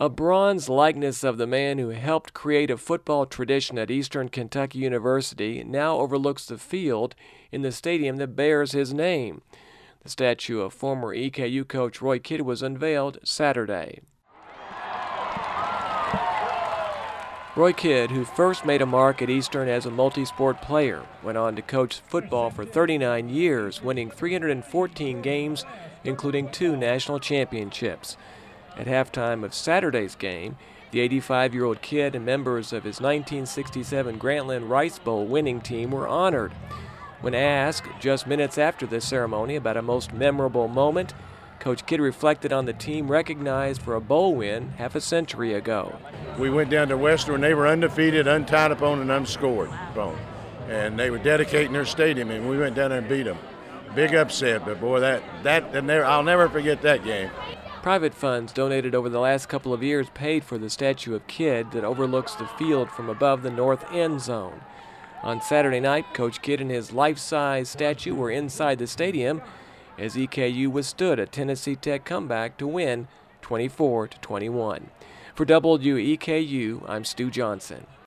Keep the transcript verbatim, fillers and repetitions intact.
A bronze likeness of the man who helped create a football tradition at Eastern Kentucky University now overlooks the field in the stadium that bears his name. The statue of former E K U coach Roy Kidd was unveiled Saturday. Roy Kidd, who first made a mark at Eastern as a multi-sport player, went on to coach football for thirty-nine years, winning three hundred fourteen games, including two national championships. At halftime of Saturday's game, the eighty-five-year-old Kidd and members of his nineteen sixty-seven Grantland Rice Bowl winning team were honored. When asked just minutes after the ceremony about a most memorable moment, Coach Kidd reflected on the team recognized for a bowl win half a century ago. We went down to Western, and they were undefeated, untied opponent, unscored opponent. And they were dedicating their stadium, and we went down there and beat them. Big upset, but boy, that, that, that never, I'll never forget that game. Private funds donated over the last couple of years paid for the statue of Kidd that overlooks the field from above the north end zone. On Saturday night, Coach Kidd and his life-size statue were inside the stadium as E K U withstood a Tennessee Tech comeback to win twenty-four to twenty-one. For W E K U, I'm Stu Johnson.